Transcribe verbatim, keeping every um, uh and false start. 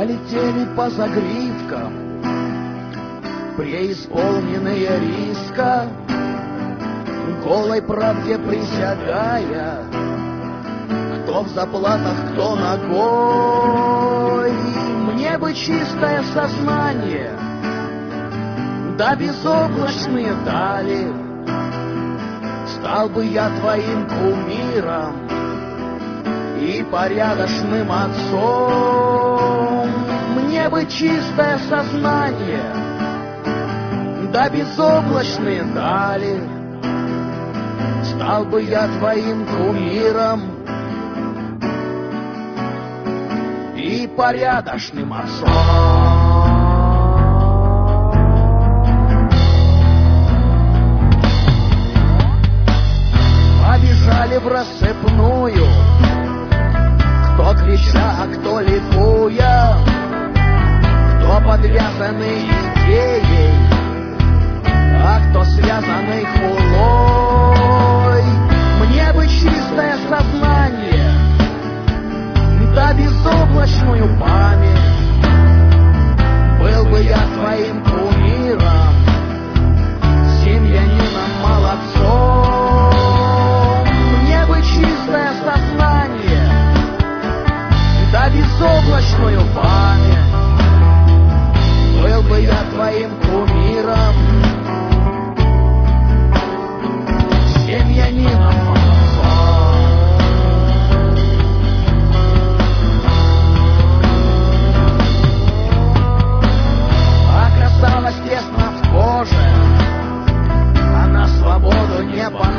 полетели по загривкам, преисполненные риска, голой правде присягая, кто в заплатах, кто ногой. Мне бы чистое сознание, да безоблачные дали, стал бы я твоим кумиром и порядочным отцом. Мне бы чистое сознание, да безоблачные дали, стал бы я твоим кумиром и порядочным отцом. Побежали в рассыпную, кто крича, а кто ликуя, кто подвязанный идеей, а кто связанный хулой. Мне бы чистое сознание, да безоблачную память, был бы я твоим кумиром, семьянином, молодцом. Мне бы чистое сознание, да безоблачную память, был бы я твоим кумиром, семьянином, молодцом. Оказалось тесно в коже, а на свободу не пора.